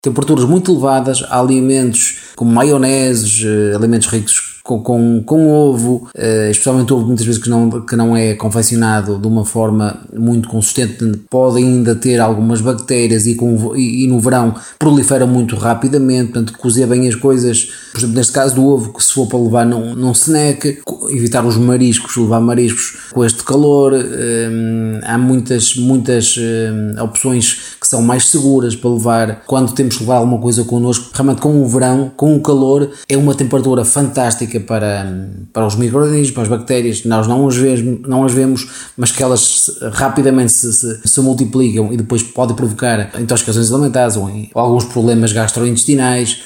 temperaturas muito elevadas, há alimentos como maioneses, alimentos ricos com ovo, especialmente ovo muitas vezes que não é confeccionado de uma forma muito consistente, pode ainda ter algumas bactérias e no verão prolifera muito rapidamente. Portanto, cozer bem as coisas, por exemplo, neste caso do ovo, que se for para levar num snack, evitar os mariscos, levar mariscos com este calor. Há muitas opções que são mais seguras para levar quando temos que levar alguma coisa connosco. Realmente, com o verão, com o calor, é uma temperatura fantástica para os micro-organismos, para as bactérias. Nós não as vemos, mas que elas rapidamente se multiplicam e depois podem provocar intoxicações alimentares ou alguns problemas gastrointestinais.